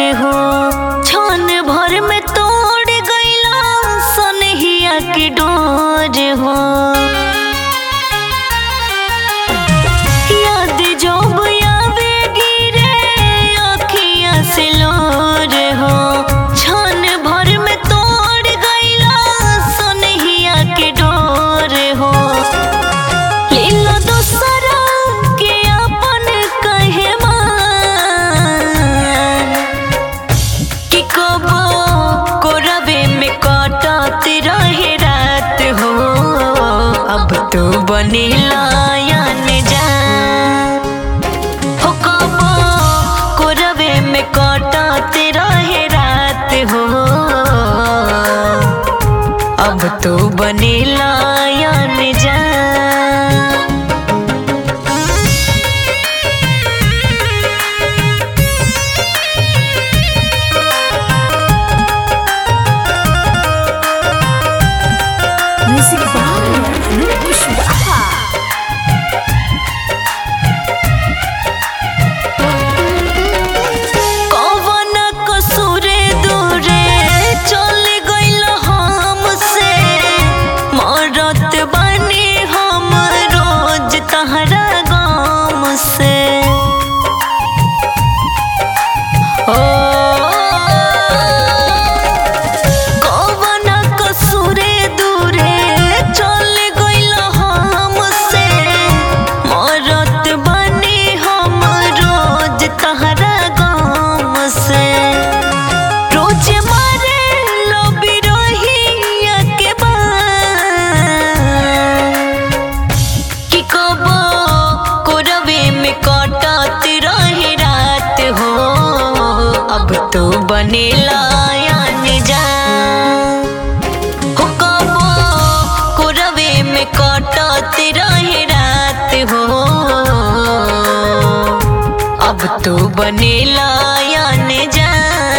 हो क्षण भर में तोड़ गईला सनहिया की डोर हो। याद जब आवे गिरे अखियां से लोर हो क्षण भर में तोड़ गईला सनहिया की डोर हो। लीला दूसरा के अपन कहे मान कि कबो कोरबे में काटत रहे रात हो। अब तो बनेला यान जान हो कबो कोरबे में काटत रहे रात हो। अब तो बनेला यान जान। Music by Pushwaha. कौन कसूरे दूरे चल गइल हमसे मरत बानी हम रोज तहरा गम से। कौन कसूरे दूरे चल गइल हमसे मरत बानी हम रोज तहरा गम से। रोज मारे लो बिरहिया के बान कि कबो कोरबे में काटत रहे रात हो। अब तो बनेला यान जान हो कबो कोरबे में काटत रहे रात हो। अब तो बनेला यान जान।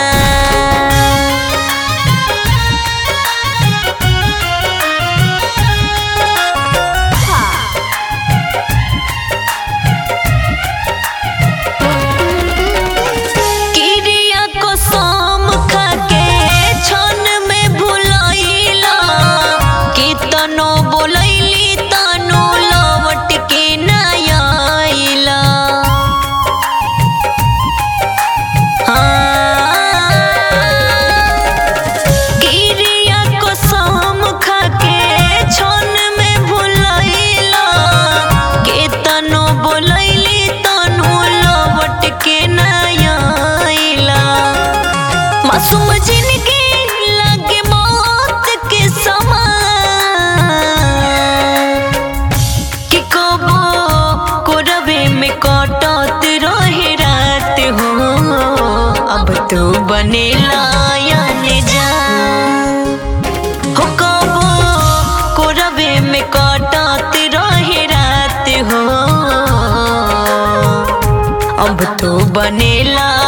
किरिया कसम खाके क्षण में भुलाइला कि तनो बोलैली तनो लौट के ना आइला। किरिया कसम खाके क्षण में भुलाइला कि तनो बोलैली तनो लौट के ना आइला। मासूम जिंदगी लगे मौत के समान कि कबो कोरबे में काटत रहे रात हो। अब तो बनेला यान जान हो कबो कोरबे में काटत रहे रात हो। अब तो बनेला